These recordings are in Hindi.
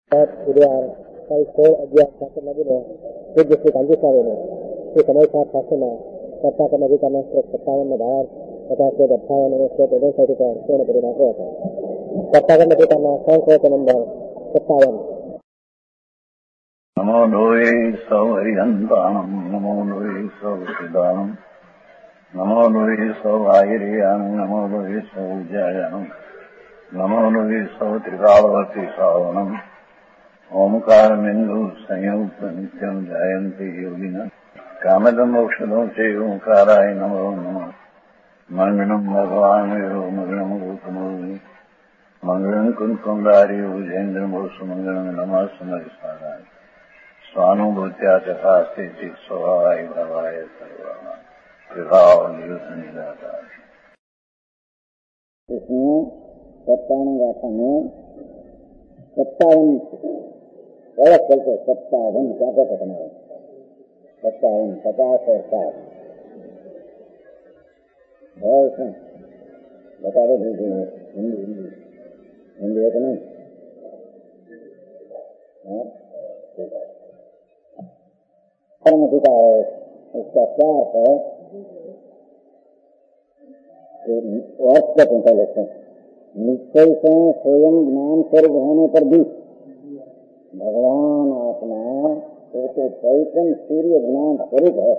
ideal kay ko agya sa kanila pwede si kanji sa rin si kamay sa kasama kata ka magita ng stress katawan na bahar kata ko dapawan ng stress din sa ito so na pwede na ko kata ka magita ng sangko sa number katawan namo noe sauriyantanam namo noe sauridanam namo noe saurayiriyanam namo noe saujayanam namo noe sautrigalavati savanam ओमकारमिंदु संयुक्त नित्यं जयन्ति योगिनः कामदं मोक्षदं च ओंकाराय नमो नमः मंगलम भगवान् यो मंगलम गौतमोनि मंगलम कुंकुमधारियो जयेन्द्रमोसु मंगलम नमः समरिसाराय स्वानुभूत्या चकास्ते चित् स्वभावाय भवाय सर्वः विभाव नियुतनिदाताय। इसमें 57 गाथा में 57 अलग चलते 57 क्या क्या करना है 57 50 और 60 है इसमें बता दो दीजिए हिंदी है कि नहीं कर्मधिकार है उसका क्या अर्थ है पहले लिखते हैं निश्चय से स्वयं ज्ञान स्वरूप होने पर भी भगवान अपना तो चैतन्य सूर्य ज्ञान स्वरूप है।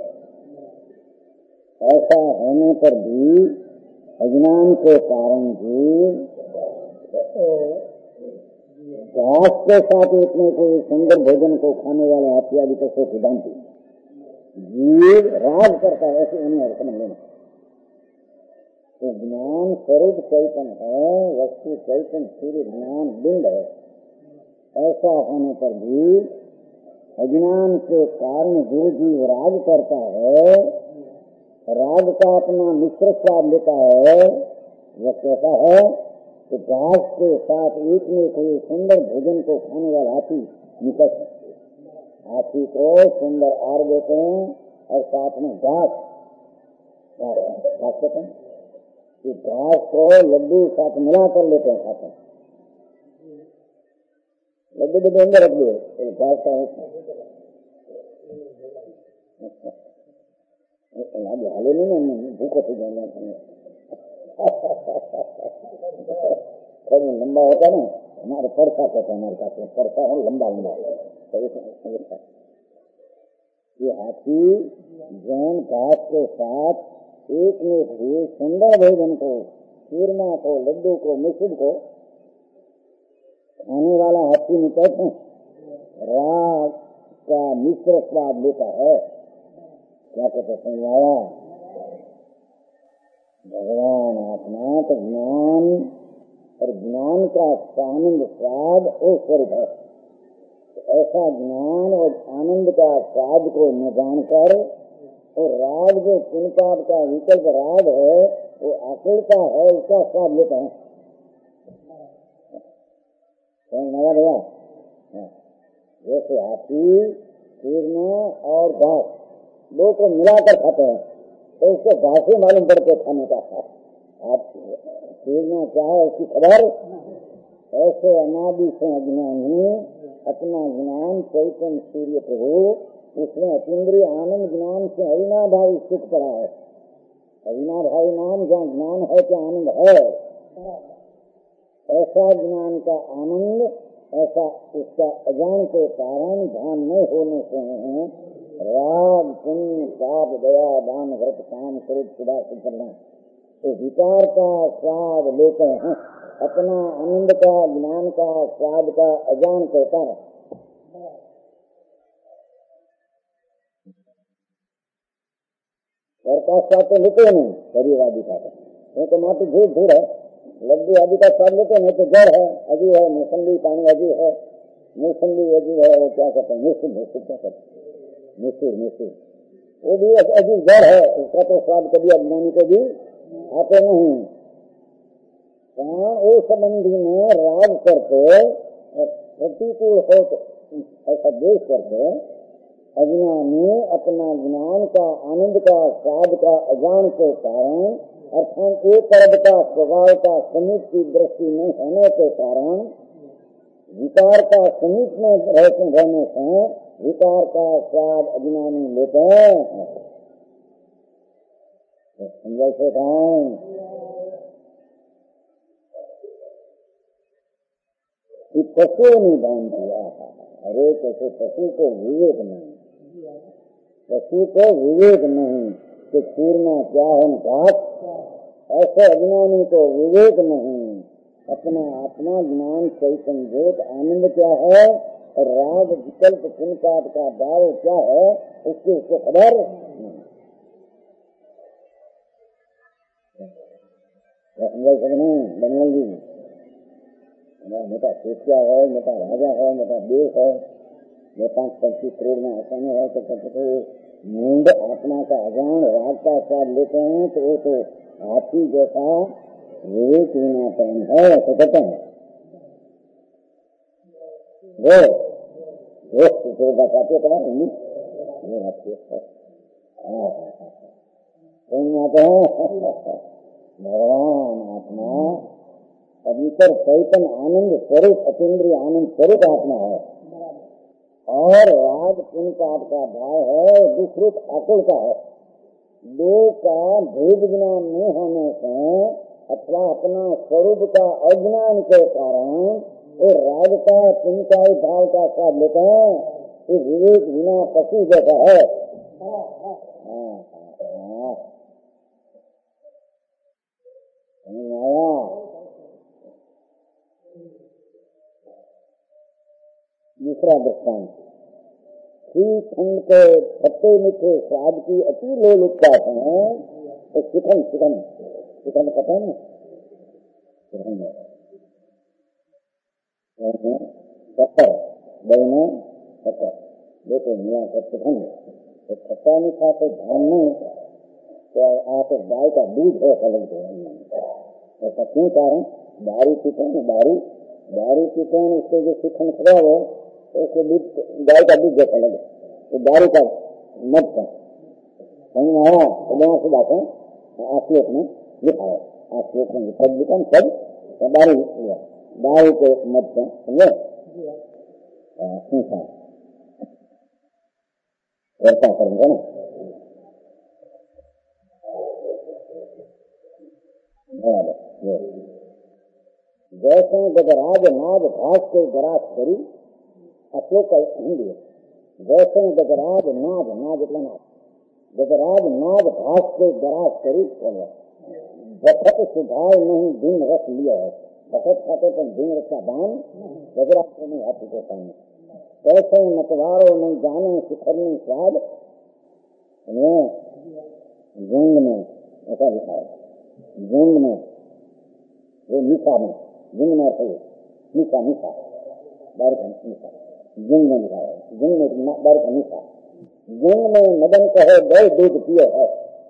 ऐसा होने पर भी अज्ञान के कारण भी घास के साथ इतने कोई सुंदर भोजन को खाने वाले हाथी आदि को सिद्धांति जीव राज करता है ऐसे उन्हें अर्थ नहीं लेना। तो ज्ञान स्वरूप चैतन्य है, वस्तु चैतन्य सूर्य ज्ञान बिंब है। ऐसा होने पर भी अज्ञान के कारण जो जीव राग करता है, राग का अपना मिश्र स्वाद लेता है, वह कैसा है कि घास के साथ एक में कोई सुंदर भोजन को खाने वाला हाथी निकट हाथी को सुंदर आर देते हैं और साथ में घास खाते हैं कि घास को लड्डू साथ मिला कर लेते हैं खाते हैं लड्डू भी अंदर रख दिए घास का हाले नहीं भूखो थी जाना लंबा होता है ना हमारे परसा कहते हैं हमारे पास परसा है लंबा लंबा ये हाथी जैन घास के साथ एक में भी सुंदर भोजन को चूरमा को लड्डू को मिश्र को खाने वाला हाथी निकट राग का मिश्र स्वाद लेता है। क्या कहते समझाया भगवान अपना तो ज्ञान और ज्ञान का आनंद स्वाद वो स्वरूप है। ऐसा ज्ञान और आनंद का स्वाद को न जानकर और राग जो पुण्यपाप का विकल्प राग है वो आकुलता है उसका स्वाद लेते हैं। नया भैया जैसे हाथी चूरमा और घास दो को मिलाकर खाते हैं तो उसको घास ही मालूम पड़ते खाने का। चूरमा क्या है उसकी खबर ऐसे अनादि से अज्ञानी अपना ज्ञान चैतन्य सूर्य प्रभु उसमें अतीन्द्रिय आनंद ज्ञान से अविनाभावी सुख पड़ा है। अविनाभावी नाम जहाँ ज्ञान है क्या आनंद है। ऐसा ज्ञान का आनंद ऐसा उसका अज्ञान के कारण ध्यान न होने से राग पुण्य पाप दया दान व्रत काम स्वरूप सुधा करना तो विकार का स्वाद लेते हैं अपना आनंद का ज्ञान का स्वाद का अज्ञान के कारण। और का स्वाद तो लेते नहीं शरीर आदि का तो मात्र झूठ झूठ है। लड्डू आदि का स्वाद लेते नहीं तो जड़ है अजीब है मौसमी पानी अजीब है मौसमी अजीब है वो क्या कहते हैं मिश्र क्या कहते हैं मिश्र वो भी अजीब जड़ है उसका तो स्वाद कभी अज्ञानी को भी आते नहीं। उस संबंधी में राग करके प्रतिकूल हो ऐसा देश करके अज्ञानी अपना ज्ञान का आनंद का स्वाद का अज्ञान के कारण अर्थात एक अर्थ का स्वभाव का समीप की दृष्टि में होने के कारण विकार का समीप में रहने से विकार का स्वाद अज्ञानी लेते हैं। समझे कौन कि पशु ने दान किया। अरे कैसे पशु को विवेक नहीं, पशु को विवेक नहीं कि छूरना क्या है घात, ऐसे अज्ञानी को विवेक नहीं। अपना आत्मा ज्ञान चैतन्य ज्योत आनंद क्या है और राग विकल्प पुनपात का भाव क्या है उसकी उसको खबर नहीं। बंगाल जी मोटा क्या है, मोटा राजा है, मोटा देश है, ये 5-25 करोड़ में आसानी है तो नींद आत्मा का अजान राग का स्वाद लेते हैं तो वो तो हाथी जैसा विवेक विनापन है ऐसे कहते हैं। वो बताते तुम्हारे भगवान आत्मा पवित्र चैतन्य आनंद स्वरूप अतीन्द्रिय आनंद स्वरूप आत्मा है और राग पुनपात का भाव है दुष्रूप आकुल का है। दो का भेद ज्ञान नहीं होने से अथवा अपना स्वरूप का अज्ञान के कारण वो राग का पुनपाई भाव का स्वाद लेते हैं। ये विवेक बिना पशु जैसा है। आया दूसरा दृष्टांत, श्रीखंड के खट्टे मीठे स्वाद की अति लोलुपता है तो शिखंड पता है ना, शक्कर बहना शक्कर देखो मिला कर शिखंड तो खट्टा मीठा तो ध्यान नहीं तो आप गाय का दूध है अलग ऐसा क्यों कारण दारू पीते हैं, दारू पीते हैं उसको जो शिखंड खराब हो तो उसको दूध गाय का दूध जैसा लगे तो दारू का मत का समझ में आया। तो दोनों से बात है आश्लोक में लिखा है, आश्लोक में सब लिखा सब दारू के मत का समझे वर्षा करेंगे ना। जैसे गजराज नाद घास के गरास करी अशोक हिंदी जैसे गजराज नाद એટલે नाद गजराज नाद घास के गरास करी बखत सुधार नहीं दिन रस लिया है। बखत खाते पर दिन रस का दान गजराज को नहीं हाथी के सामने ऐसे मतवारों नहीं जाने शिखरनी स्वाद जंग में ऐसा लिखा है। जंग में वो निशा में जंग में निशा दारू का निशा जंग में लिखा है। जंग में दारू का निशा जंग में मदन कहे गए दूध पियो है।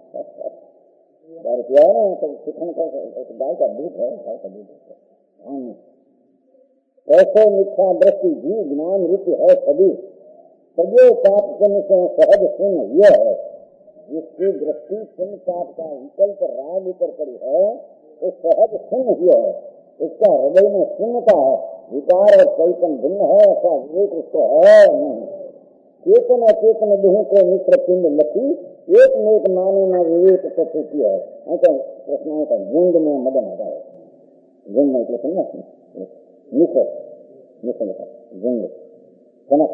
दारू पिया है ना तो शिखन का गाय का दूध है, गाय का दूध ऐसे मिथ्या दृष्टि जीव ज्ञान रूप है सभी सभी पाप पुण्य से सहज शून्य यह है जिसकी दृष्टि पुण्य पाप का विकल्प राग ऊपर पड़ी है वो सहज शून्य ही है। उसका हृदय में शून्यता है, विकार और चैतन्य भिन्न है ऐसा विवेक उसको है नहीं। चेतन अचेतन देह को मित्र पिंड लकी एक में एक माने न विवेक तत्व की है। ऐसा प्रश्न का जंग में मदन आता है। जंग में प्रश्न मित्र जंग कनक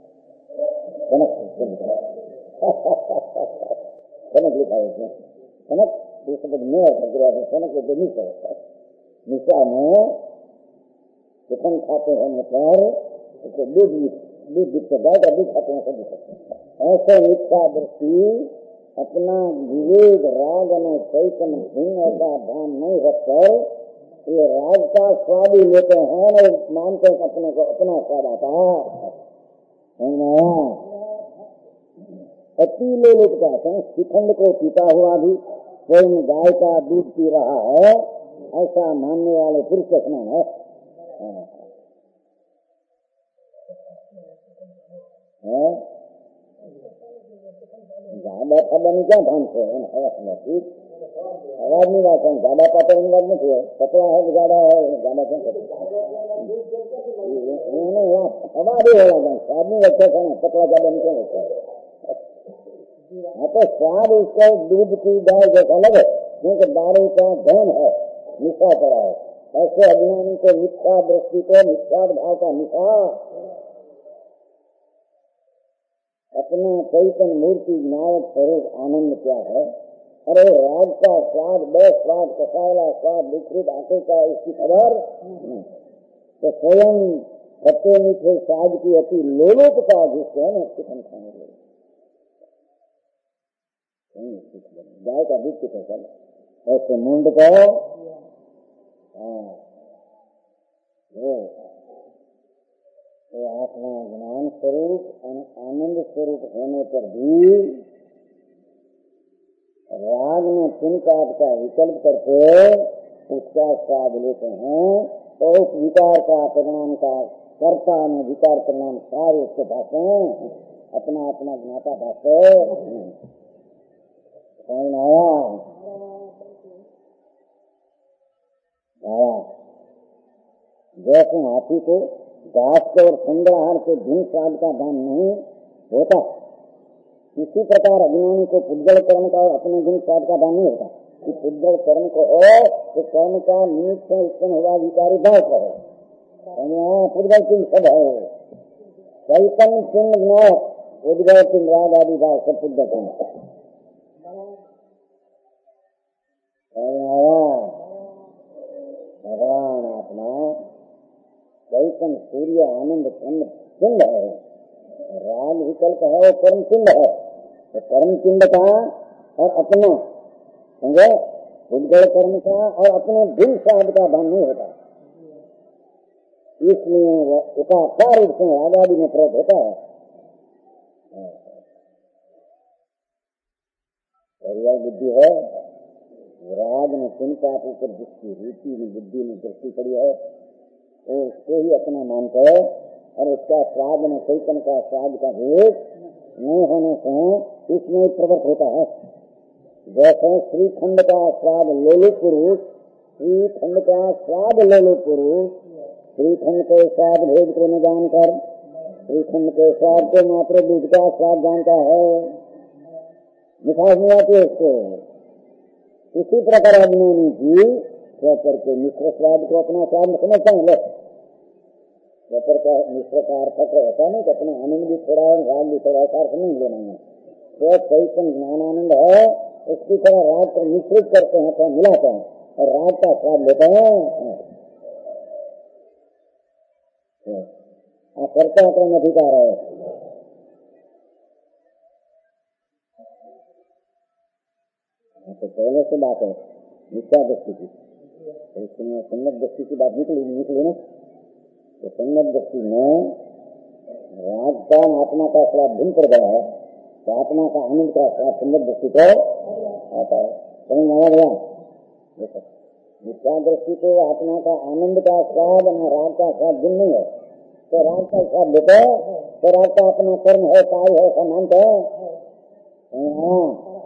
लिखा है कनक कनक निशा में चिकन खाते हैं मतलब उसको दूध गाय का दूध खाते हैं सभी। ऐसे मिथ्या दृष्टि अपना विवेक राग में चैतन्य भिन्न का ध्यान नहीं रखकर ये राग का स्वाद ही लेते हैं और मानते हैं अपने को अपना स्वाद आता है। अति लोग कहते हैं शिखंड को पीता हुआ भी कोई गाय का दूध पी रहा है ऐसा मानने वाले पुरुष का स्नान है। ज्यादा खबर नहीं क्या ढंग से ठीक आवाज नहीं बात है ज्यादा पता नहीं बात नहीं है पतला है ज्यादा है ज्यादा क्यों हवा भी हो लगा स्वाद नहीं रखे थे ना पतला ज्यादा निकल होता है। हाँ तो स्वाद उसका दूध की गाय जैसा लगे क्योंकि दारू का धन है, निशा पड़ा है। ऐसे अज्ञानी को मिथ्या दृष्टि को मिथ्या भाव का निशा अपना चैतन्य मूर्ति विनायक स्वरूप आनंद क्या है। अरे राग का स्वाद, बस स्वाद, कसाला स्वाद, विकृत आटे का इसकी खबर तो स्वयं खट्टे मीठे स्वाद की अति लोलुपता जिसको है ना चिकन खाने लगे गाय का दूध कितना चल ऐसे मुंड को आत्मा ज्ञान स्वरूप आनंद स्वरूप होने पर भी राग में चिंताद का विकल्प करके उसका स्वाद लेते हैं तो उस विकार का परिणाम का कर्ता में विकार परिणाम सारे उसके पास अपना अपना ज्ञाता पास आया। जैसे हाथी को घास के और सुंदर आहार के धुन स्वाद का दान नहीं होता, इसी प्रकार अज्ञानी को पुद्गल कर्म का और अपने धुन स्वाद का दान नहीं होता। कि पुद्गल कर्म को तो कर्म का निमित्त से उत्पन्न हुआ विकारी भाव को पुद्गल चिन्ह सब है, चैतन्य चिन्ह ज्ञान पुद्गल चिन्ह राग आदि भाव सब पुद्गल चिन्ह। भगवान अपना चैतन्य सूर्य आनंद चिन्ह है, राग विकल्प है वो कर्म चिन्ह है। तो कर्म चिन्ह का और अपना समझे उद्गल कर्म का और अपने दिल स्वाद का भान नहीं होता, इसलिए एकाकार रूप से रागादि में प्रयोग होता है। परिवार बुद्धि है, राग में चिंता के ऊपर जिसकी रुचि में बुद्धि में दृष्टि पड़ी है वो उसको ही अपना मानता है और उसका स्वाद में चैतन्य का स्वाद का भेद नहीं होने से इसमें प्रवृत्त होता है। जैसे श्रीखंड का स्वाद लोलु पुरुष, श्रीखंड का स्वाद लोलु पुरुष, श्रीखंड के स्वाद भेद को न जानकर श्रीखंड के स्वाद को मात्र दूध का स्वाद जानता है, मिठास नहीं आती उसको। इसी प्रकार अज्ञानी जी करके मिश्र स्वाद को अपना स्वाद समझता है। व्यापार का मिश्र का अर्थ होता नहीं कि अपने आनंद भी थोड़ा है राग भी थोड़ा, ऐसा अर्थ नहीं लेना है। तो चैतन्य ज्ञान आनंद है उसकी तरह राग को मिश्रित करते हैं तो मिलाते हैं और राग का स्वाद लेते हैं। करता अपना अधिकार है। तो पहले से बात है मिथ्या दृष्टि की, तो इसमें संगत दृष्टि की बात निकली ना। तो संगत दृष्टि में राग का आत्मा का स्वाद भिन्न पड़ गया है तो आत्मा का आनंद का स्वाद संगत दृष्टि को आता है। समझ में आया गया? मिथ्या दृष्टि को आत्मा का आनंद का स्वाद और राग का स्वाद भिन्न नहीं है। तो राग का स्वाद लेते तो राग का अपना कर्म है, काय है, समानता है।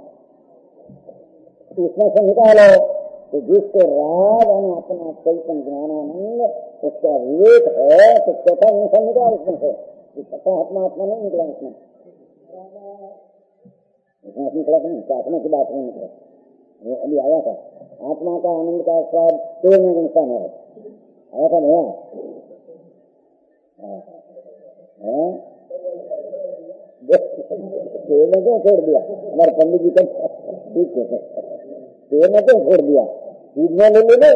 इसमें से निकालो तो जिसको राग और अपना चैतन्य ज्ञानानंद उसका विवेक है तो चौथा निशान निकाल उसमें से पता आत्मा आत्मा नहीं निकला इसमें निकला नहीं, आत्मा की बात नहीं निकला। वो अभी आया था आत्मा का आनंद का स्वाद तेल में निशान है, आया था भैया? तेल में क्यों छोड़ दिया हमारे पंडित जी का? ठीक है, तेल में क्यों छोड़ दिया? सीधने ले ले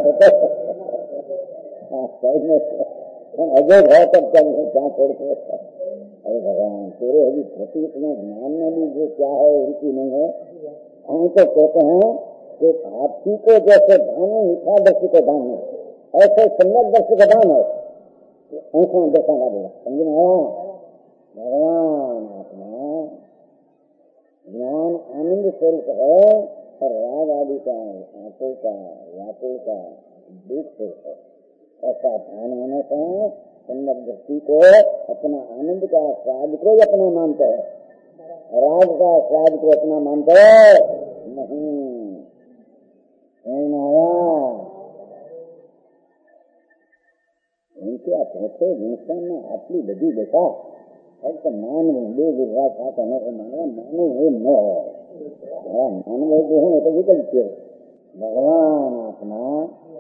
अजय भाव तक क्या छोड़ते। अरे भगवान तेरे अभी प्रतीक में ज्ञान में भी जो क्या है रुचि नहीं है। हम तो कहते हैं कि हाथी को जैसे धान मिठा दृष्टि को दान है ऐसे सम्यक दृष्टि का दान है, ऐसा देखा लगेगा। समझ में आया? भगवान आत्मा ज्ञान आनंद स्वरूप है और राग आदि का आंखों का व्यापों का दुख है। ऐसा ध्यान होने से संगत दृष्टि को अपना आनंद का स्वाद को ही अपना मानता है, राग का स्वाद को अपना मानता है नहीं आया। કે આ પોતે વિંસાના આટલી બધી દશા ફક્ત માનવું બે વિવાહ સાથે માનવું એમ ન હોય. માનવું એટલે શું તો વિકલ્પ છે. ભગવાન આપના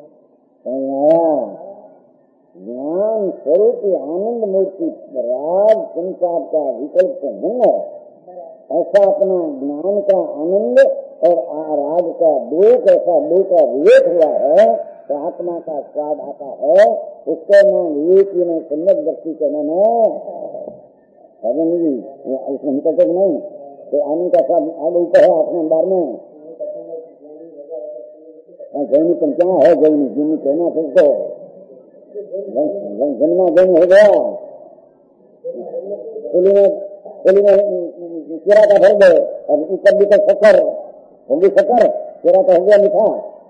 ज्ञान स्वरूप आनंद मूर्ति राग संसार का विकल्प नहीं है. ऐसा अपना ज्ञान का आनंद और राग का दुख, ऐसा दुख का विवेक हुआ है तो आत्मा का स्वाद आता है. उसको नाम विवेक में सम्यक दृष्टि करने में उसमें निकलते नहीं तो आनंद का स्वाद आगे है अपने बार में. जैनी पर क्या है, जैनी जैनी कहना सकते जन्मा जन्म हो गया. होली में केरा का भर दो और ऊपर भी शक्कर होगी, शक्कर केरा का हो गया मीठा.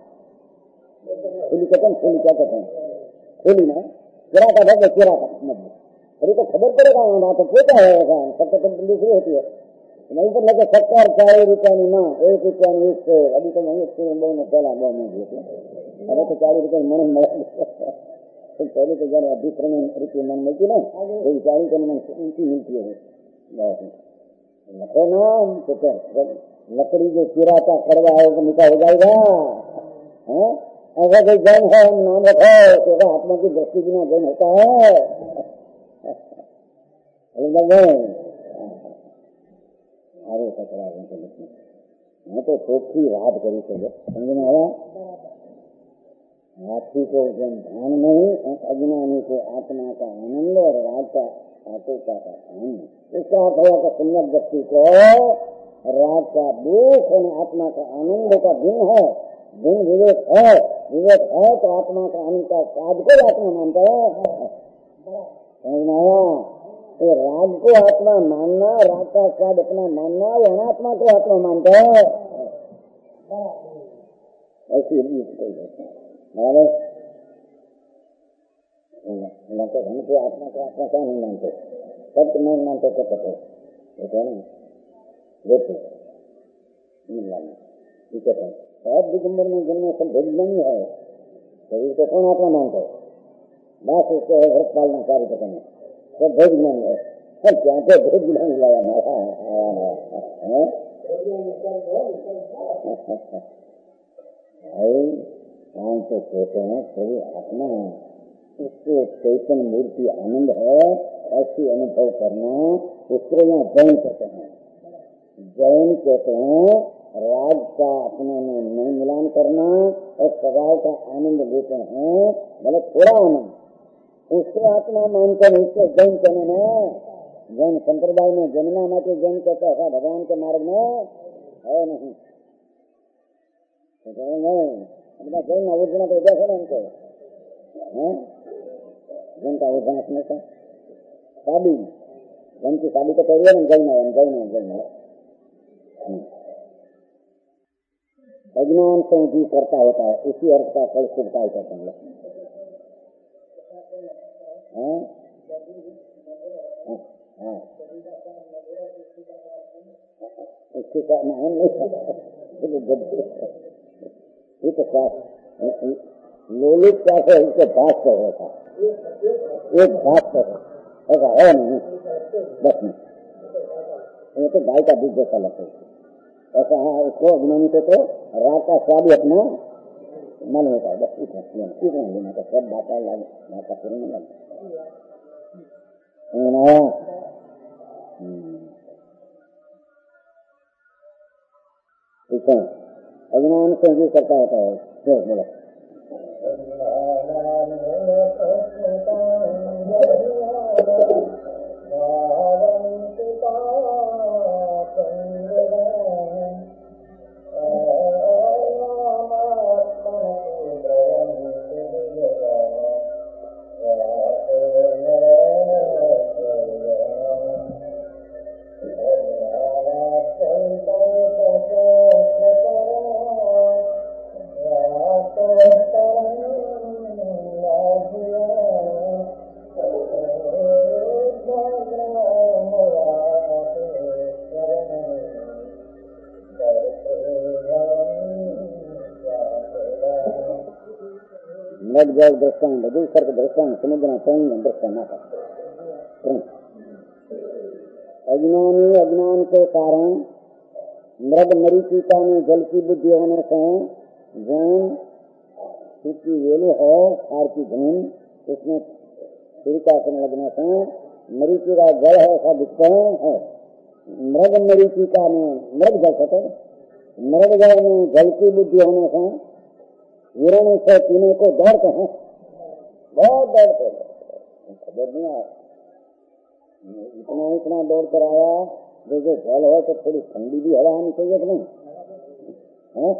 होली कहते हैं, होली क्या कहते हैं, होली में केरा का भर दो, केरा का अरे तो खबर पड़ेगा वहाँ तो पोता है. ऐसा शक्कर तो दूसरी होती है नहीं पर लगे शक्कर 4 रुपया ની ના 1 रुपया ની 100. अभी तो मैं बहुत पहला बहुत नहीं दिए अरे तो 40 रुपये मन મળે. तो पहले तो जरा दूसरे में रुपये मन मिलती ना तो 40 के मन उनकी मिलती है. नाम तो लकड़ी जो चीरा का कड़वा है वो मीठा हो जाएगा. ऐसा कोई जैन है नाम रखो तो आत्मा की दृष्टि बिना जैन होता है. अरे कचरा मैं तो चोखी रात करी चलो समझ में आया. हाथी को जन ध्यान नहीं, अज्ञानी को आत्मा का आनंद और राग का आत्मा का आनंद. इसका अर्थ हुआ कि सम्यक व्यक्ति को राग का दुख और आत्मा का आनंद का भिन्न है. भिन्न विवेक है. विवेक है तो आत्मा का आनंद का स्वाद को आत्मा मानता है. समझ में आया. तो राग को आत्मा मानना, राग का स्वाद अपना मानना, वो अनात्मा को आत्मा मानता है. ऐसी बराबर हमको आत्मा को आत्मा क्या नहीं मानते, सब नहीं मानते तो पता है ना. देखो ठीक है सब दिगंबर में जन्म सब भेद नहीं है. शरीर को कौन आत्मा मानते है? बस उसको भक्त पालना कार्य करना सब भेद नहीं है. सब क्या पे भेद नहीं लाया काम तो कहते हैं सभी आत्मा उसको चैतन्य मूर्ति आनंद है ऐसी अनुभव करना. उसको यहाँ जैन कहते हैं. जैन कहते हैं राग का अपने में नहीं मिलान करना और स्वभाव का आनंद लेते हैं. मतलब थोड़ा आनंद उसको आत्मा मानते हैं. उसको जैन कहने में जैन संप्रदाय में जन्मा मात्र जैन कहते हैं. भगवान के मार्ग में है नहीं अपना जैन अवोधना तो उद्या है उनको जैन का अवोधना अपने से शादी जैन की शादी तो करिए ना. जैन अज्ञान से जी करता होता है. इसी अर्थ का फल शुभता करते हैं. इसके कारण ये तो क्या लोलित क्या है इसके भाग पर होता एक भाग पर ऐसा है नहीं. बस नहीं ये तो गाय का दूध जैसा लगता है. ऐसा है उसको अज्ञानी को तो राग का स्वाद ही अपना मन होता है. बस इतना लेना तो सब बात पूरी नहीं लगता. ठीक है अज्ञान से भी करता होता है. बोलो मृग जल दृष्टान लघु सर्प दृष्टान समुद्र दृष्टान अज्ञानी अज्ञान के कारण मृग मरीचिका में जल की बुद्धि होने से जैन सूखी वेलू है खार की धूम उसमें छिड़का करने लगने से मरीचिका जल है ऐसा दिखता है। मृग मरीचिका में मृग जल कहते मृग जल में जल की बुद्धि होने से हिरण से पीने को दौड़ते हैं, बहुत दौड़ते खबर नहीं आया इतना दौड़ कर आया जो जल हो तो थोड़ी ठंडी भी हवा आनी चाहिए कि नहीं है?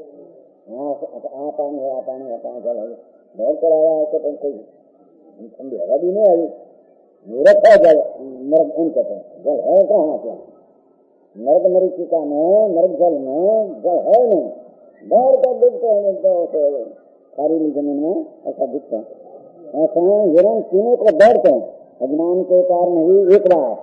पानी है जल है दौड़ कर आया है तो कोई ठंडी हवा भी नहीं आई मूर्ख है जल मृग उन कहते हैं जल है कहाँ क्या मृग मरीचिका में मृग जल में जल है नहीं दौड़ कर दिखते हैं खारी जमीन में ऐसा दिखते हैं ऐसा हिरण पीने को दौड़ते हैं अज्ञान के कारण ही एक बात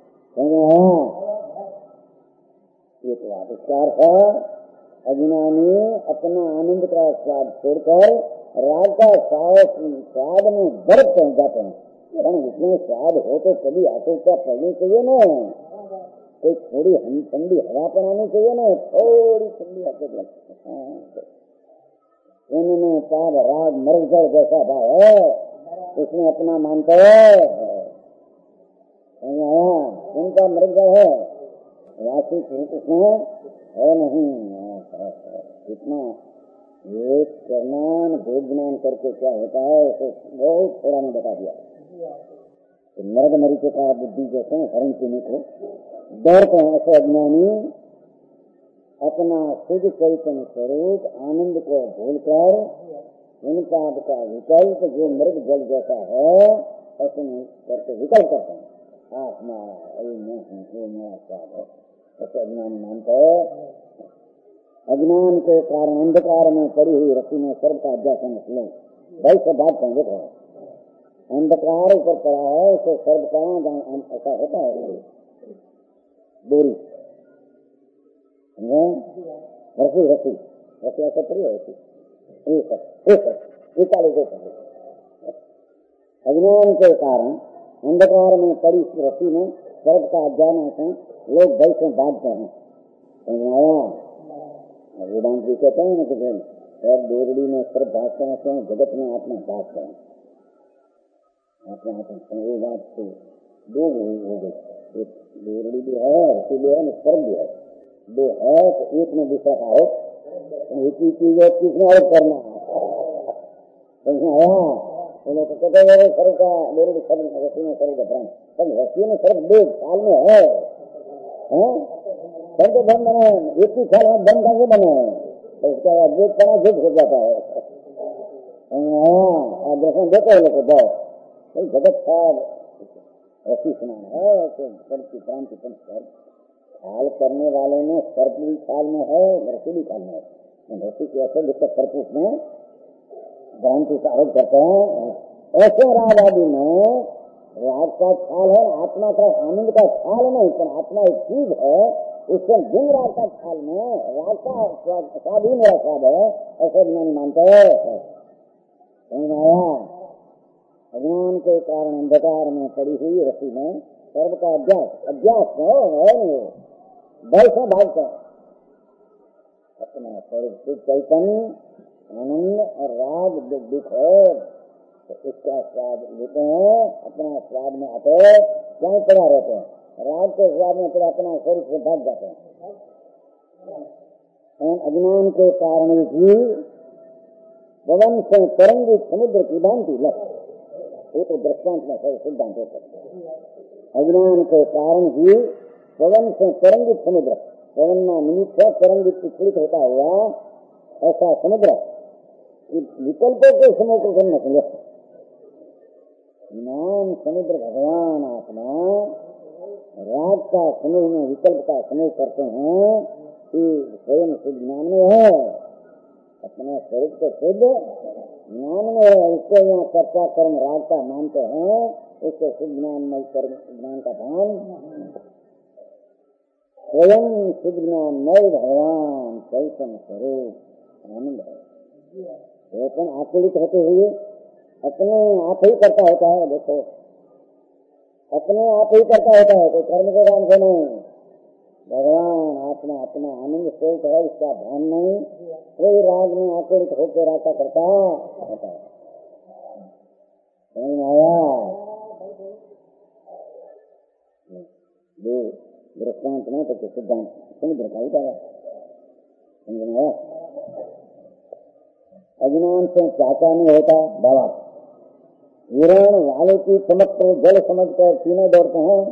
इसका अर्थ है अज्ञानी अपना आनंद का स्वाद छोड़कर राग का स्वाद में बढ़ जाते हैं। इसमें स्वाद हो तो कभी आकुलता पड़नी चाहिए ना, कोई थोड़ी ठंडी हवा पर आनी चाहिए ना, थोड़ी ठंडी आकुल उन्होंने पाद राग मर्ग जल जैसा भाव है उसमें अपना मानता है उनका मृग जल है वास्तविक उसमें है नहीं। इतना एक ज्ञान भोग ज्ञान करके क्या होता है उसे बहुत थोड़ा ने बता दिया। तो मृग मरीचिका बुद्धि जैसे हरण पीने को दौड़ते हैं ऐसे अज्ञानी अपना शुद्ध चैतन्य स्वरूप आनंद को भूलकर उनका का विकल्प जो मृग जल जैसा है ऐसे करके विकल्प करते हैं आत्मा मेरा स्वाद है ऐसे अज्ञान मानते है। अज्ञान के कारण अंधकार में पड़ी हुई रस्सी में सर्व का अध्यास लो भाई सब बात कहें देखो अंधकार ऊपर पड़ा है तो सर्व का ऐसा होता है दूरी रस्सी रस्सी रस्सी ऐसा पड़ी है अज्ञान के कारण अंधकार में पड़ी रस्सी में सर्व का अज्ञान होते हैं लोग भय से बांधते हैं। वेदांत जी कहते हैं ना कि और बेरड़ी में सर्व भागते हैं जगत में आत्मा भागते हैं आत्मा बात से दो हो गई एक बेरड़ी भी है रस्सी भी है सर्व भी है दो है तो एक में दूसरा का हो एक ही चीज है किसने और करना आया तो कहते हैं सर्व का बेरड़ी सर्व रस्सी में सर्व का भ्रम सब रस्सी में सर्व दो साल में है सब तो बन बने एक ही साल में बन करके बने तो उसका अद्वैत करना झूठ हो जाता है। दर्शन देते हैं लोग बहुत जगत का रस्सी समान है तो सर्व की क्रांति खाल करने वाले में सर्प भी खाल में है रस्सी भी खाल में है रस्सी की असर जिसका सर्प उसमें क्रांति का आरोप करते हैं ऐसे राग आदि में राग का ख्याल है आत्मा का आनंद का ख्याल नहीं पर आत्मा एक चीज है उससे दिन राग का ख्याल में राग का स्वाद ही मेरा स्वाद है ऐसे ज्ञान मानते है। अज्ञान के कारण अंधकार में पड़ी हुई रस्सी में सर्व का अभ्यास है भय से भागते हैं अपना स्वरूप चैतन्य आनंद और राग दुख है तो उसका स्वाद लेते हैं अपना स्वाद में आते क्यों पड़ा रहते हैं राग के स्वाद में फिर अपना स्वरूप से भाग जाते हैं। अज्ञान के कारण भी पवन से तरंगित समुद्र की भांति ये तो दृष्टांत में है सिद्धांत होता है। अज्ञान के कारण ही पवन से तरंगित समुद्र पवन में निमित्त तरंगित विचलित होता हुआ ऐसा समुद्र विकल्पों के समुद्र से निकले ज्ञान समुद्र भगवान आत्मा राग का समूह में विकल्प का समूह करते हैं कि स्वयं शुद्ध ज्ञान में है अपने स्वरूप को शुद्ध ज्ञान में है इसको यहाँ कर्ता कर्म राग का मानते हैं उसको शुद्ध ज्ञान में कर्म ज्ञान का भान स्वयं शुद्ध ज्ञान मय भगवान चैतन्य स्वरूप आनंद है लेकिन आकुलित होते हुए अपने आप ही करता होता है। देखो अपने आप ही करता होता है, कोई कर्म के काम से नहीं। भगवान आत्मा अपना आनंद स्वरूप है, इसका भान नहीं। कोई राग में आकुलित होकर रास्ता करता होता है। समझ में आया? दृष्टांत नहीं तो सिद्धांत समुद्र का ही डाला। समझ में आया? अज्ञान से चाचा नहीं होता बाबा। हिरण वाले की चमक को जल समझकर तीनों दौड़ते हैं।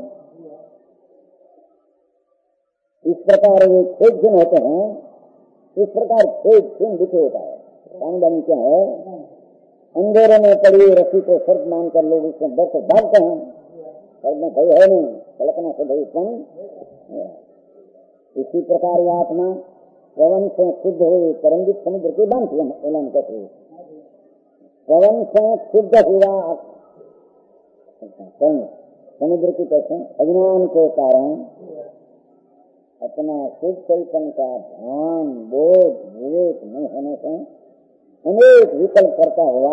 इस प्रकार ये खेत जिन होते हैं, इस प्रकार खेत जिन दिखे होता है। पानी क्या है? अंधेरे में पड़ी रस्सी को सर्प मानकर लोग उसमें डर से भागते हैं। सर्प में भय है नहीं, कल्पना से भय उत्पन्न। इसी प्रकार यह आत्मा पवन से शुद्ध हुई तरंगित समुद्र की बांध एलान करती है। पवन से शुद्ध हुआ समुद्र की कैसे अज्ञान के कारण अपना शुद्ध चैतन्य का ध्यान बोध विवेक नहीं होने से अनेक विकल्प करता हुआ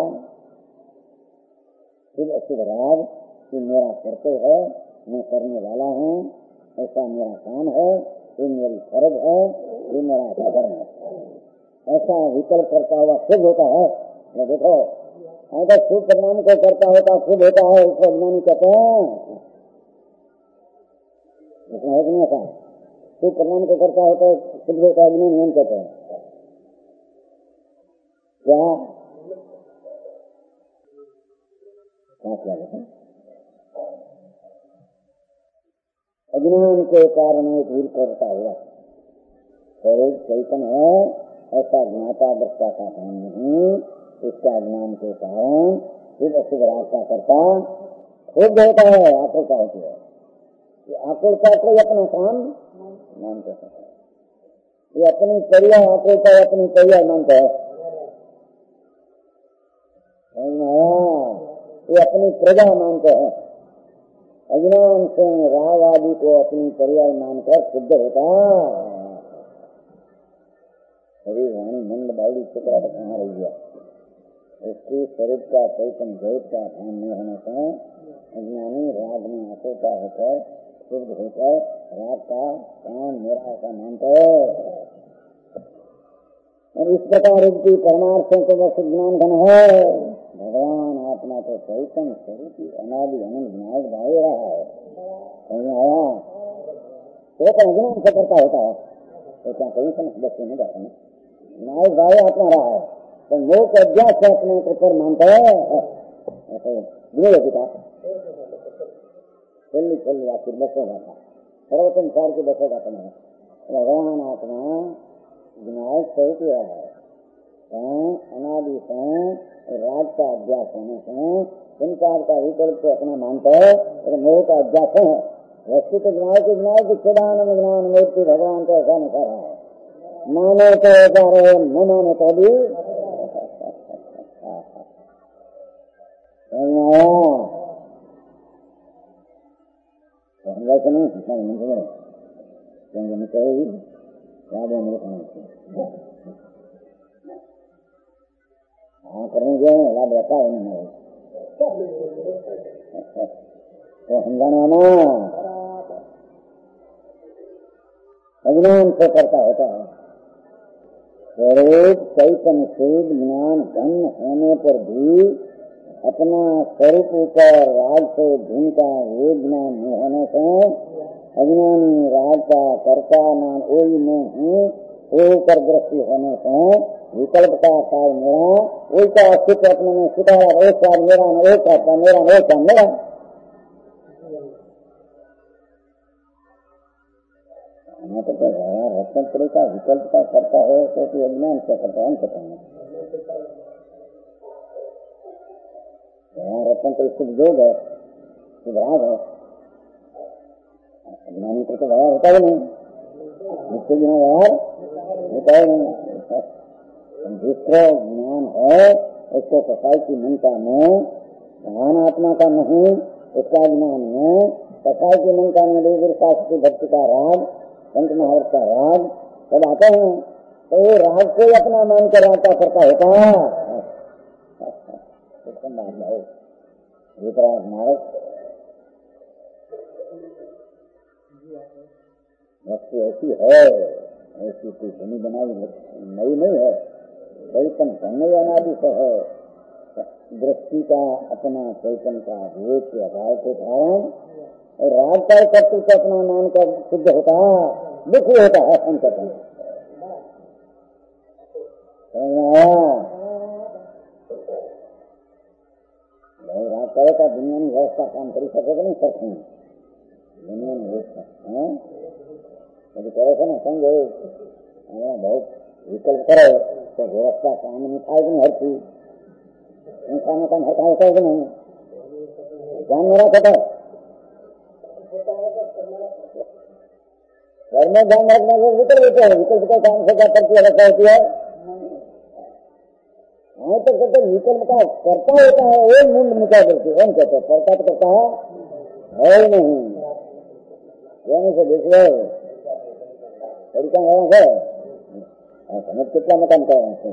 शुभ अशुभ राग कि मेरा कर्तव्य है, मैं करने वाला हूँ, ऐसा मेरा काम है, ये मेरी फर्ज है, ये मेरा धर्म है, ऐसा विकल्प करता हुआ शुभ होता है। देखो अगर शुभ परिणाम को करता होता शुभ होता है, उसको अज्ञानी कहते हैं। इसमें है कि नहीं ऐसा? शुभ परिणाम को करता होता है शुभ होता है, अज्ञानी हम कहते हैं। क्या अज्ञान के कारण एक भूल करता हुआ स्वरूप चैतन्य है, ऐसा ज्ञाता दृष्टा का ध्यान नहीं। इसका ज्ञान के कारण शुभ अशुभ रास्ता करता खुद होता है, आकुलता होती है। ये आकुलता कोई अपना काम मानते हैं, ये अपनी परिया आकुलता अपनी परिया मानते हैं। ये अपनी प्रजा मानते हैं। अज्ञान से राग आदि को अपनी पर्याय मानकर सिद्ध होता। शरीर वाणी मंद बाड़ी चित्रा कहाँ रही है? उसकी शरीर का चैतन्य ज्योत का ध्यान नहीं होने से अज्ञानी राग में आकुलता होकर शुद्ध होकर राग का काम मेरा का मानते है। और इस प्रकार इसकी परमार्थों को बस ज्ञान घन है। भगवान आत्मा तो चैतन्य स्वरूप अनादि अनंत विनायक भाई रहा है। समझ आया? तो अज्ञान से करता होता है तो क्या कहीं से बच्चे नहीं जाते हैं। विनायक भाई आत्मा रहा है तो लोग अज्ञात से अपने ऊपर मानते हैं। पिता चल आखिर बसोगा था सर्वसंसार की बसोगा तुम्हारा। भगवान आत्मा विनायक स्वरूप है। अनादि से राग का अभ्यास होने से संसार का विकल्प को अपना मानता है तो मोह का अभ्यास है। वस्तु तो विनायक सदानंद ज्ञान मूर्ति भगवान को ऐसा नहीं कर रहा है। माने तो ऐसा रहे, न माने तो भी करेंगे लाभ रहता है नहीं तो समझाना अज्ञान से करता होता है। स्वरूप चैतन्य शुद्ध ज्ञान घन होने पर भी अपना स्वरूप ऊपर राग से ढूंढता ये ज्ञान नहीं होने से अज्ञानी राग का कर्ता नाम वही में हूँ वो ऊपर दृष्टि होने से विकल्प का कार्य मेरा वही का अस्तित्व अपने में सितारा वो कार्य मेरा न वो करता मेरा न वो काम मेरा। रत्न का विकल्प का करता है तो अज्ञान से करता है। हम कहते हैं रत्न तो शुभ योग है, शुभ राग है। अज्ञानी को तो व्यवहार होता ही नहीं, जिसके बिना व्यवहार होता ही नहीं। दूसरा ज्ञान है उसको कसाई की मनता में भगवान आत्मा का नहीं, उसका ज्ञान में कसाई की मनता में देवी शास्त्र भक्ति का राग संत महाराज का राग सब आते हैं। तो वो राग को अपना मान कर आता करता होता मारक वस्तु ऐसी है, ऐसी कोई बनी बनाई नई नहीं है, चैतन धन्य अनादि से है। दृष्टि का अपना चैतन का वेद के अभाव के कारण और राग का कर्तृत्व अपना मान कर सिद्ध होता दुख होता है संकट में। राग का दुनिया में व्यवस्था काम कर सकेगा नहीं सकते दुनिया में व्यवस्था यदि कहो ना समझो बहुत विकल्प करो तो व्यवस्था काम नहीं खाएगी नहीं हर चीज इंसान का हर खाए कि नहीं जान मेरा कहता है घर में ध्यान रखने से विकल्प होते हैं, विकल्प का काम से क्या करती है होती है हाँ तो कहते विकल्प का करता होता है वो मुंड मुका देती है कहते करता तो करता है ही नहीं यानी से देख लो तरीका है समझ कितना मकान कर रहे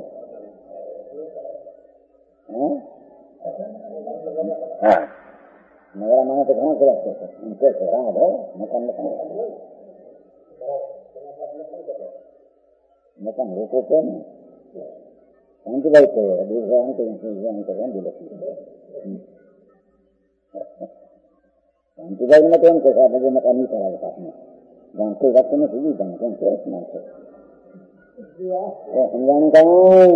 हैं मेरा माना तो घना रखते थे उनके राग है मकान मकान रोको तो शांति भाई तो शांति भाई में तो उनके साथ मुझे मकान नहीं करा देता अपने जानते रखते में सीधी जानते हैं समझाने का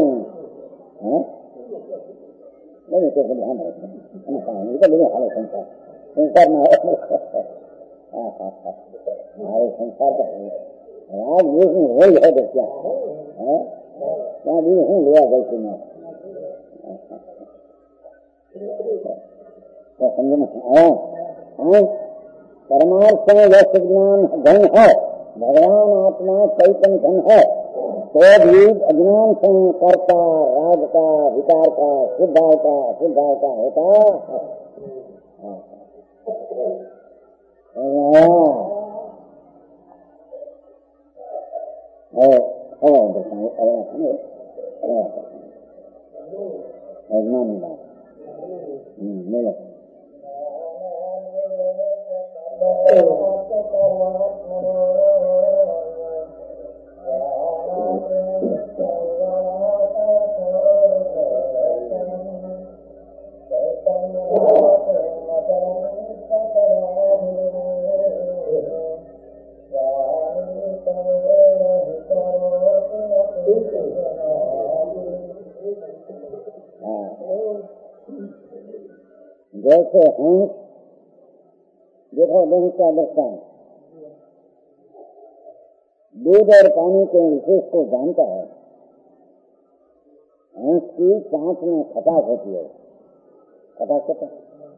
नहीं तो ध्यान रखते मेरे हाल संसार संसार में हमारे संसार का राग ये हो है क्या क्या भी हूँ लिया जैसे में समझ में परमार्थ में यश ज्ञान धन है, भगवान आत्मा चैतन्य धन है, तो भी अज्ञान से कर्ता राग का विकार का शुद्धाव का अशुद्धाव का होता अज्ञान मिला जैसे हंस देखो हंस का दृष्टांत दूध और पानी के विशेष को जानता है। हंस की सांस में खटास होती है, खटास कहता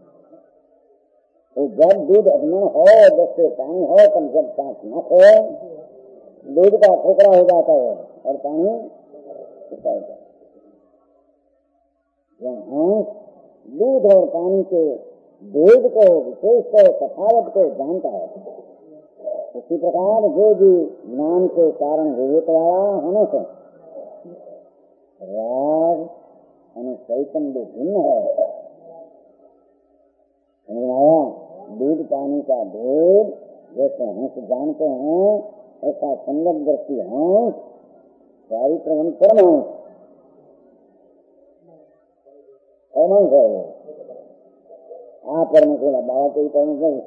तो जब दूध अग्नि हो जैसे पानी हो तब जब सांस न हो दूध का खोखला हो जाता है और पानी छूटा होता है। जब हंस दूध और पानी के भेद को विशेष को तफावत को जानता है, उसी प्रकार जो भी ज्ञान के कारण विवेक वाला होने से राग यानी चैतन्य भिन्न है। दूध पानी का भेद जैसे हंस जानते हैं ऐसा संगत दृष्टि हंस चारित्र परमांश परमांश है। आप परमांश बाबा कोई परमांश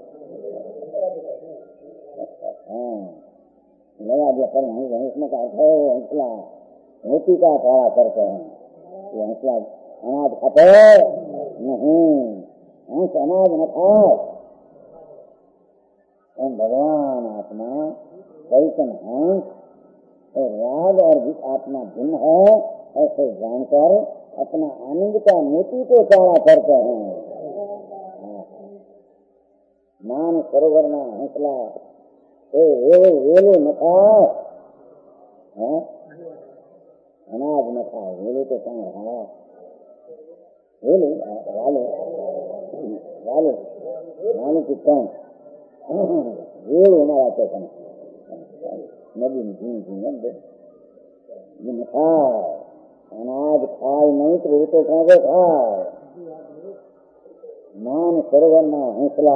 लगा दिया परमांश हंसने का अर्थ है हंसला मोती का थोड़ा करते हैं। ये हंसला अनाज खाते नहीं, हंस अनाज न खाओ। भगवान आत्मा चैतन्य हंस और राग और भी आत्मा भिन्न है ऐसे जानकर अपना आनंद का मोती को चारा करते हैं। मान सरोवर में हंसला वेले न खाओ, अनाज न खाओ, वेले के संग रहा वेले वाले की कौन वेल हमारा चेतन नदी में झीम झीम खाए, अनाज खाए नहीं तो वो तो कैसे खाए। मान सरोवर ना हंसला,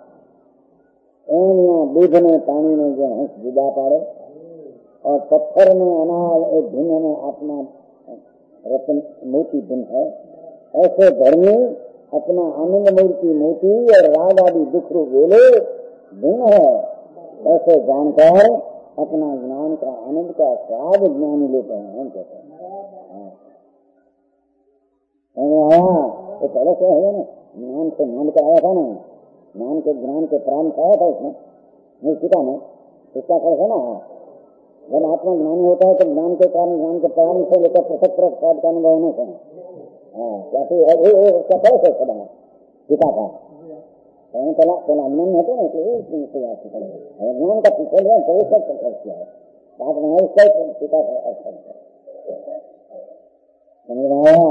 दूध ने पानी में जो हंस जुदा पाड़े, और पत्थर में अनाज एक धुन में आत्मा रत्न मोती धुन है। ऐसे धर्मी अपना आनंद मूर्ति मोती और राग आदि दुख रूप वेले धुन है। ऐसे जानकर अपना ज्ञान का आनंद का स्वाद ज्ञानी लेते हैं। हम कहते हैं तो पहले से है ना, ज्ञान से मान कर आया था ना, ज्ञान के प्राण खाया था उसने निश्चिता में, इसका फल है ना। जब आत्मा ज्ञानी होता है तो ज्ञान के कारण ज्ञान के प्राण से लेकर पृथक पृथक का अनुभव होने से क्योंकि उसका फल से सदा पिता का पहला मन होते ना, तो ज्ञान का पीछे लिया तो उसका फल किया है, बात में उसका पिता का अर्थ समझ आया।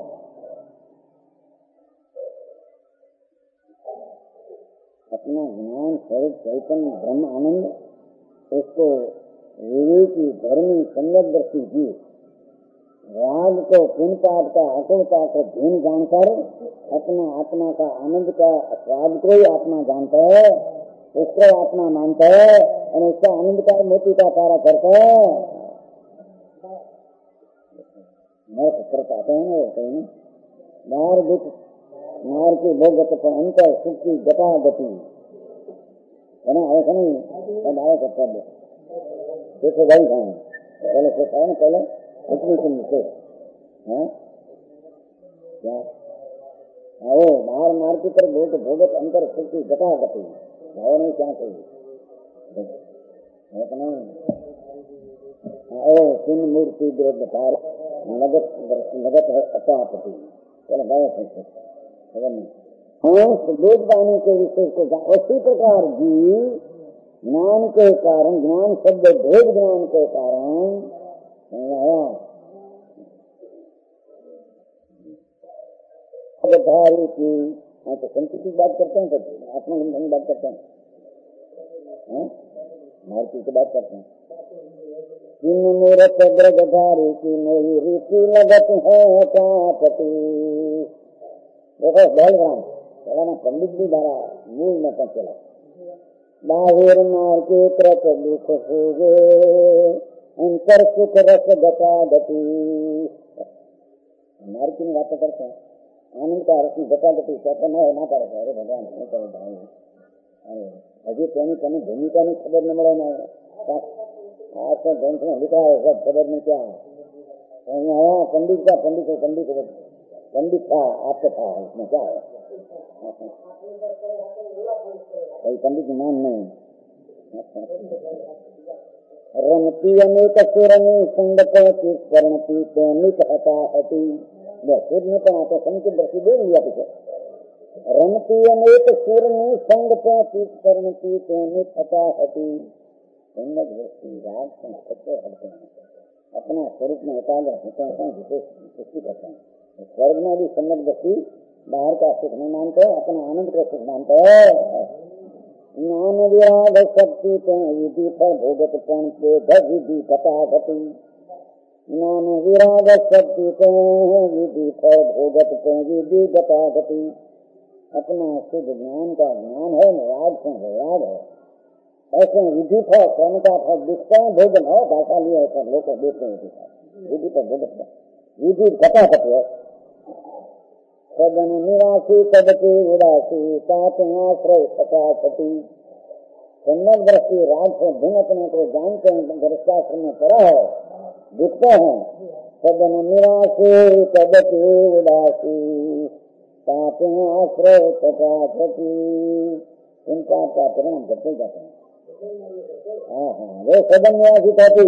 अपना ज्ञान स्वरूप चैतन्य ब्रह्म आनंद, उसको विवेकी धर्मी संगत दृष्टि की राग को पुण्यपाप का अकुलता को धीन जानकर अपना आत्मा का आनंद का स्वाद को ही आत्मा जानता है, उसको आत्मा मानता है और उसका आनंद का मोती का सारा करता है। पत्र पाते हैं वो कहीं बाहर दुख मार की भोगत पर अंतर सुख की गता गति है ना, ऐसा नहीं आया सकता देखो भाई खाए पहले से खाए ना, पहले इतनी सुनते क्या वो बाहर मार की तरफ भोग भोगत अंतर सुख की गता गति भाव नहीं क्या चाहिए सुन मूर्ति द्रव्यकार लगत है अचापति चलो भाव लोक पाने के विषय को उसी प्रकार जी ज्ञान के कारण, ज्ञान शब्द भेद ज्ञान के कारण धारी की तो संस्कृति की बात करते हैं, तो आत्मगंधन की बात करते हैं, भारतीय की बात करते हैं। मूर्त ब्रजधारी की मेरी रीति लगत है चापती। देखो बैलग्राम चला ना, पंडित भी धारा मूल में पर चला। बाहिर नार के त्रक दुख हो गए अंतर सुख रस गता गति। नार की बातें करते हैं, आनंद का रस गता गति कहते न होना पड़ेगा। अरे भगवान नहीं करो भाई, अरे अभी कहीं भूमिका नहीं खबर न मिले ना, आज तो ग्रंथ में लिखा है सब खबर में क्या है। पंडित का पंडित था, आपको था, इसमें क्या है कोई पंडित मान नहीं। रमती अनेक सुरनी संगत स्वर्णती तैनिक हताहती। सुर में तो आते संग की दृष्टि दे लिया पीछे। रमती अनेक सुरनी संगत स्वर्णती तैनिक हताहती। संगत दृष्टि राग संस्कृत हटते हैं, अपना स्वरूप में एकाग्र होते हैं, विशेष दृष्टि करते हैं। स्वर्ग में भी संगत दृष्टि बाहर का सुख नहीं मानते, अपना आनंद का सुख मानते हैं। ज्ञान विराग शक्ति विधि पर भोगत पण विधि कथा गति। ज्ञान विराग शक्ति विधि पर भोगत विधि कथा गति। अपना शुद्ध ज्ञान का ज्ञान है, राग से राग है। ऐसे विधि फल कर्म का फल दिखता है, भोजन है, भाषा लिया है, लोग देखते हैं विधि पर भोगत विधि कथा गति है। सदन निवासी तदपि उदासी तात्याश्रय सतापति। संगत दृष्टि राग से भिन्न अपने को जानते हैं, दृष्टाश्रम में पड़ा है, दिखते हैं। सदन निवासी तदपि उदासी तात्याश्रय सतापति। इनका क्या परिणाम करते जाते हैं। वे सदन निवासी कहती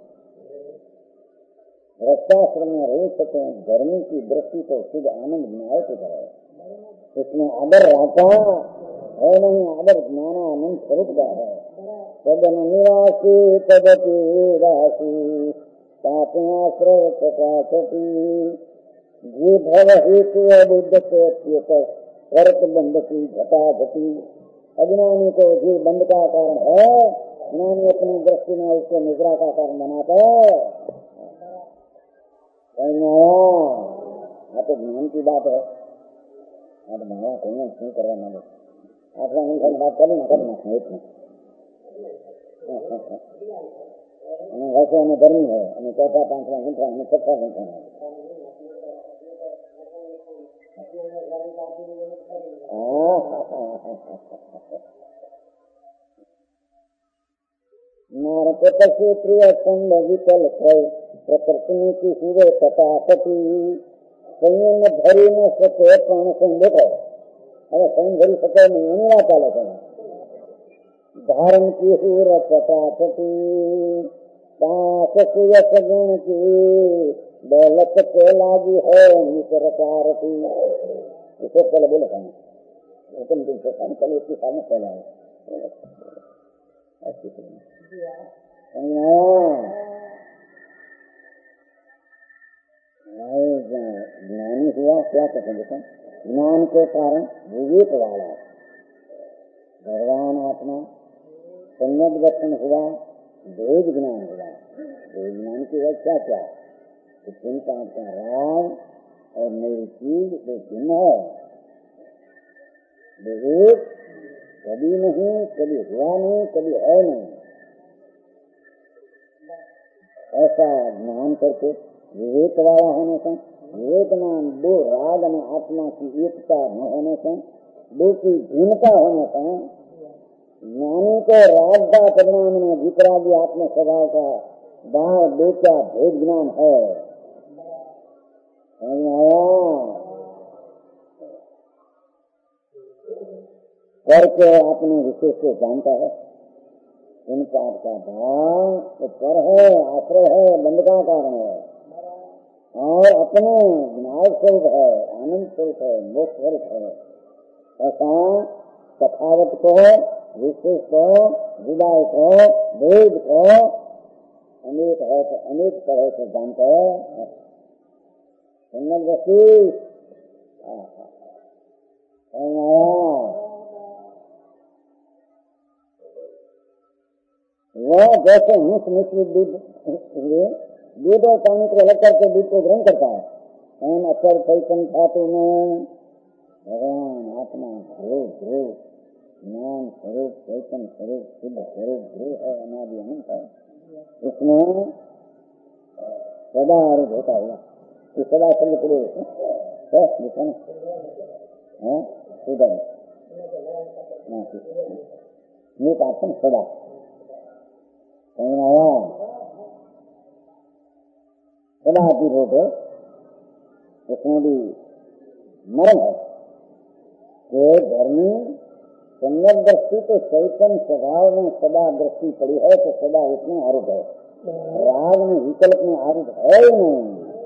रक्षाश्रम में रह सके, गर्मी की दृष्टि तो शुद्ध आनंद न्याय की तरह। इसमें आदर राजा है नहीं, आदर ज्ञानानंद स्वरूप का है। सदन निवासी तदपि राशि तात्याश्रय प्रकाशति। जी भव हेतु बुद्ध के कर्क बंध की घटा घटी। अज्ञानी को जी बंध का कारण है, ज्ञानी अपनी दृष्टि में उसको निद्रा का कारण बनाता है। આ તો જ્ઞાન की बात है। आप मारा कोई શું કરવા માંગે આપણે એમ વાત કરી ને કરી નાખે એટલું અને વૈસે અને ગરમી હોય અને ચોથા પાંચમા ઘંટા અને છઠ્ઠા ઘંટા नारकपशु प्रिय छंद विकल થઈ પ્રકૃતિની કી સુરે તટાપટી સંયમ ધરી ન શકે પણ સંદેખો હવે સંયમ ધરી શકે નહીં એની વાત ચાલે છે। धारण की सूर तटापटी पास सुयस गुण की दौलत के लागी है निसरकारती। इसे पहले बोले हुक्म दिन से कल इसकी सामने फैला है ज्ञानी हुआ क्या कहते हैं ज्ञान के कारण विवेक वाला भगवान आत्मा सम्यक दर्शन हुआ भेद ज्ञान हुआ। भेद ज्ञान की व्याख्या क्या कि चिंता का राग और नई चीज जो भिन्न है विवेक कभी नहीं कभी हुआ नहीं कभी है नहीं ऐसा ज्ञान करके विवेक वाला होने से विवेक नाम दो राग में आत्मा की एकता न होने से दो की भिन्नता होने से ज्ञानी को राग का परिणाम में विकरागी आत्म स्वभाव का भाव दो का भेद ज्ञान है। करके अपने विशेष को जानता है इनका आपका भाव तो पर है आश्रय है बंध का कारण है और अपने विनाश स्वरूप है आनंद स्वरूप है मोक्ष स्वरूप है। ऐसा तफावत को विशेष को विदाय को भेद को अनेक है तो अनेक तरह से जानते हैं। वह जैसे हंस मिश्रित दूध दूध और पानी को अलग करके दूध को ग्रहण करता है एम अक्षर चैतन्य धातु में भगवान आत्मा ध्रुव ध्रुव ज्ञान स्वरूप चैतन्य स्वरूप शुद्ध स्वरूप ध्रुव है अनादि अनंत है। इसमें सदा आरूढ़ होता हुआ कि सदा शब्द पूरे सदा सदा अतिरोध है। उसमें भी मर्म है कि धर्मी सम्यक दृष्टि तो चैतन्य स्वभाव में सदा दृष्टि पड़ी है तो सदा उसमें आरूढ़ है। राग में विकल्प में आरूढ़ है ही नहीं।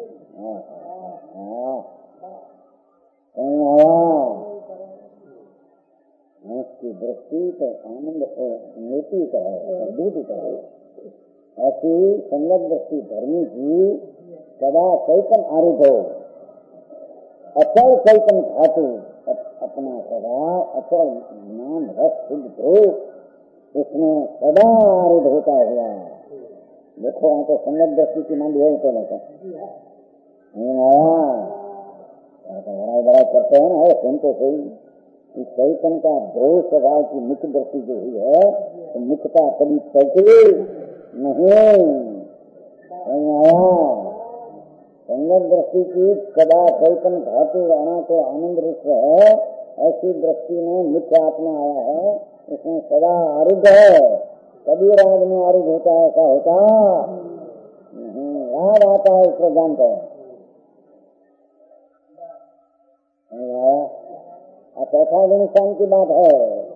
उसकी दृष्टि तो आनंद है नीति का है दूध का है। ऐसी सम्यक दृष्टि धर्मी की सदा चैतन्य आरूढ़ हो अचल चैतन्य धातु अपना स्वभाव अचल ज्ञान रस शुद्ध हो उसमें सदा आरूढ़ होता हुआ। देखो वहां तो सम्यक दृष्टि की मांग है तो बड़ा करते हैं ना सुन तो सही इस चैतन्य का ध्रुव स्वभाव की मुख्य दृष्टि जो हुई है तो मुख्यता कभी चलती नहीं। सम्यक दृष्टि की सदा चैतन्य धातु अणा को आनंद रूप है ऐसी दृष्टि में मुख्य आत्मा आया है उसमें सदा आरूढ़ है। कभी राग में आरूढ़ होता है ऐसा होता नहीं। राग आता है उसको जानते हैं। चौथा गुण स्थान की बात है।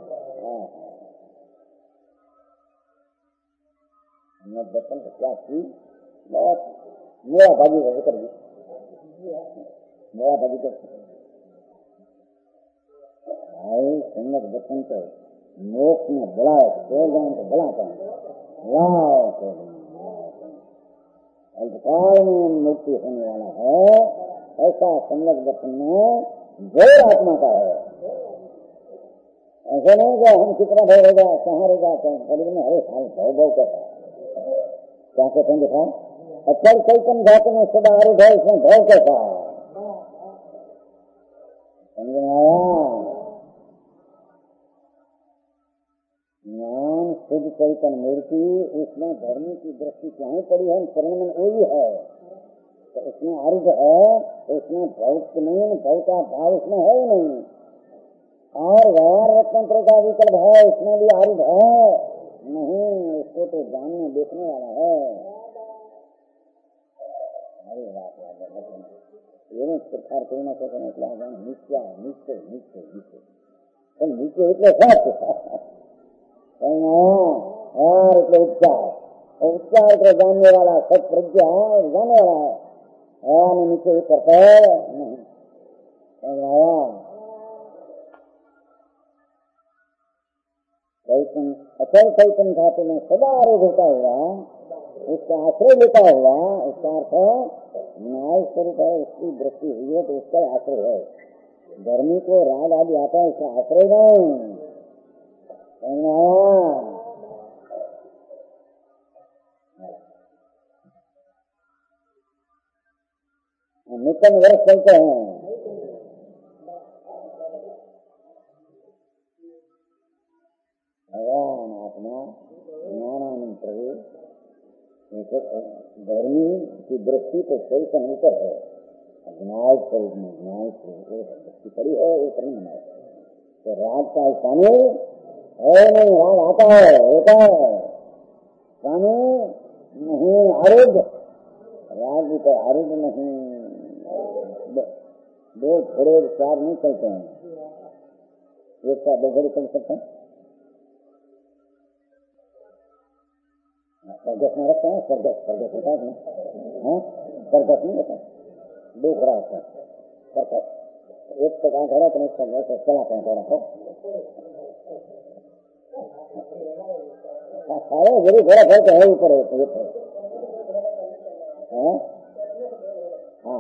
दर्शन तो क्या की बहुत मेरा भागी है कर मेरा भागी कर भाई संगत दर्शन तो मोक्ष में बुलाए तो बुलाता है अल्पकाल में मुक्ति होने वाला है ऐसा संगत दर्शन में जो आत्मा का है। ऐसा नहीं कि हम कितना भय रहेगा कहाँ रहेगा शरीर में हरे साल भव भव कर क्या कहते हैं देखा अचल चैतन्य धातु में सदा आरूढ़ है, इसमें भय कैसा है? समझ में आया? ज्ञान शुद्ध चैतन्य मूर्ति, उसमें धर्म की दृष्टि क्यों पड़ी है? शरण में वही है, तो उसमें आरूढ़ है, तो उसमें भौत नहीं, भय का भाव उसमें है ही नहीं। और व्यवहार रत्नत्र का विकल्प है, उसमें भी आरूढ़ है नहीं, उसको तो जानने देखने वाला है। अरे प्रकार करना सकने निश्चय निश्चय निश्चय निश्चय तुम नीचे इतने और इतने उपचार को जानने वाला सब प्रज्ञा जानने वाला है, और नीचे करता है अचल चैतन्य धातु में सदा आरोप होता हुआ, उसका आश्रय लेता हुआ, उसका अर्थ न्याय स्वरूप है, उसकी दृष्टि हुई है तो उसका आश्रय है। धर्मी को राग आदि आता है, उसका आश्रय नहीं। नूतन वर्ष चलते हैं, भगवान आत्मा ज्ञानानंद प्रभु धर्मी की दृष्टि तो चैतन्य ऊपर है, न्याय स्वरूप में न्याय दृष्टि पड़ी है ऊपर में न्याय। तो राग का स्वामी है नहीं, राग आता है होता है, स्वामी नहीं आरूढ़, राग भी तो आरूढ़ नहीं। दो घोड़े चार नहीं चलते हैं, एक का दो घोड़े चल सकते हैं। सर्कस में रखते हैं, सर्कस होता है, सर्कस नहीं होता, दो घोड़ा होता है सर्कस, एक का घोड़ा तो एक का चलाते हैं घोड़ा को, जरूर घोड़ा चलते हैं ऊपर है। हाँ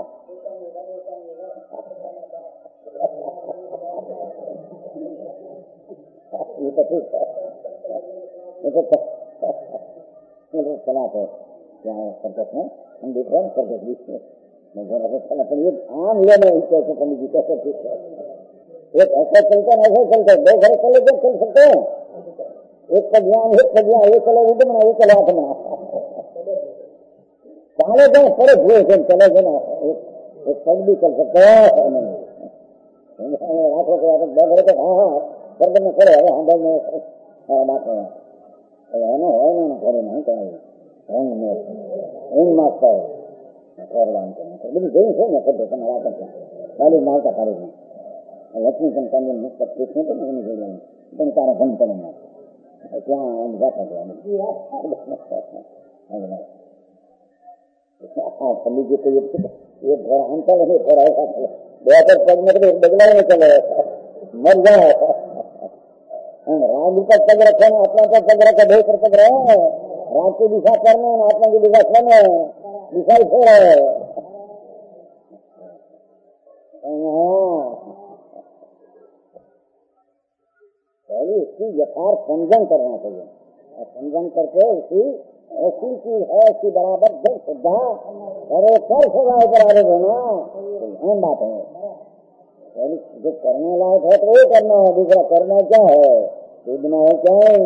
ये तो ठीक है, ये तो चलाते क्या सर्कस में हम देख रहे हैं, सर्कस बीच में ये आम लेने कैसे पंडित जी कैसे ठीक है, एक ऐसा चलते हैं ऐसे चलते, दो घर चले जब चल सकते हैं, एक का ज्ञान ये चले उद्यम ये चले आत्मा चाले गए पड़े हुए चले गए ना, एक पग भी चल सकते हैं राखों के आगे दो घरे तो हाँ गर्दन में खड़े है, हम दो में बात है ना घरे नहीं करेंगे इन मास्टर लेकिन है ना कर देता मरा करता लालू माल का कार्य में लक्ष्मी संतान में मुक्त पूछने तो नहीं मिलेगा, तुम तारा बंद करेंगे क्या बात है पंडित जी को ये थोड़ा अंतर नहीं, थोड़ा ऐसा चले बेहतर पढ़ने के लिए बदला में चले मर जाए राम का पग रखे ना, अपना का पग रखा ढेर कर पग रहे राम की दिशा करने आत्मा की दिशा करने दिशा छोड़ पहले उसकी यथार्थ संजन करना चाहिए, और संजन करके उसकी ऐसी चीज है ऐसी बराबर जब श्रद्धा अरे कर सदा पर आरोप होना तो अहम बात है। पहले जो करने लायक है तो वो करना है, दूसरा करना क्या है, कूदना है क्या है।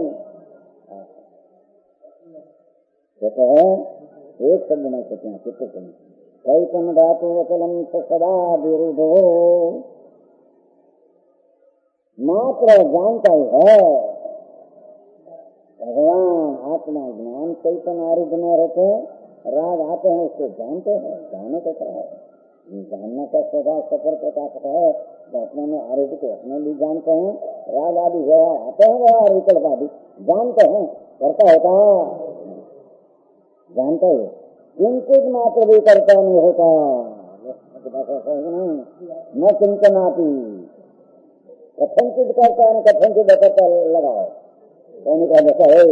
कहते हैं एक शब्द नहीं कहते हैं कितने चैतन्य धातु वचलम सदा विरुद्धो मात्र जानता ही है। भगवान आत्मा ज्ञान चैतन्य आरूढ़ में रहते हैं, राग आते हैं उसको जानते हैं, जाने का क्या है, जानने का स्वभाव सफर प्रकाशक है, तो अपने में आरूढ़ को अपने भी जानते हैं, राग आदि व्यवहार आते हैं, व्यवहार विकल्प आदि जानते हैं, करता होता जानते है, किंचित मात्र भी करता नहीं होता, न चिंतनाती कथनचित करता है, कथनचित करता लगा है जैसा है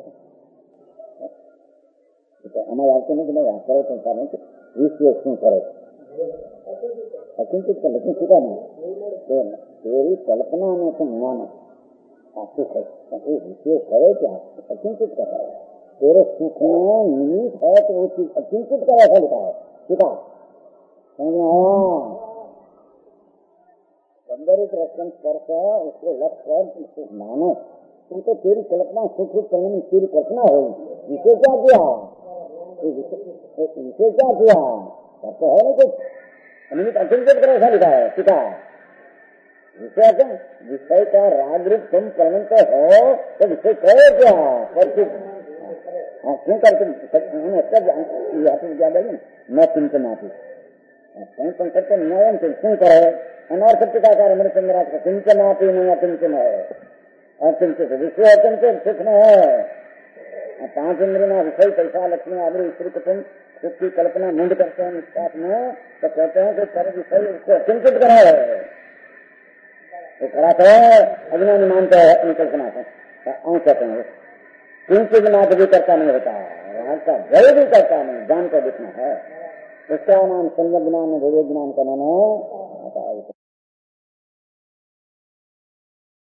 हमारे आपको नहीं कि मैं याद करो संसार में विश्व क्यों करे अचिंतित कर, लेकिन सीधा नहीं तेरी कल्पना में तुम मानो आसुक है विश्व करे क्या अचिंतित कर रहा है, तेरे सुख में निमित है तो वो चीज अचिंतित कर ऐसा लिखा है। ठीक है, समझ में आया? गंधर्व रक्षण स्पर्श उसको लक्ष्य कर मानो, तुमको तेरी कल्पना सुख रूप करने में तेरी कल्पना होगी। इसे क्या किया, इसे क्या किया, तो है नहीं कुछ निमित्त अचिंतित कर ऐसा लिखा है। ठीक है, विषय का राग रूप तुम परिणत हो तो विषय कहो क्या, क्यों करते न चिंतनाती करते न्याय क्यों करे अनर्थ टीकाकार मेरे चंद्राज का चिंतनाती नहीं अचिंतन है, अचिंतित विषय अचिंतित सुख में है। 5 इंद्रियों विषय पैसा लक्ष्मी आदि स्त्री कुटुम्ब सुख की कल्पना मुंड करते हैं निष्पात में, तो कहते हैं कि पर विषय उसको अचिंतित करा है, वो खड़ा तो अज्ञानी मानते हैं अपनी कल्पना से, कहते हैं किंचित मात्र भी करता नहीं होता, राग का भय भी करता नहीं, जान को दिखना है। उसका नाम संयम ज्ञान, विवेक ज्ञान का नाम है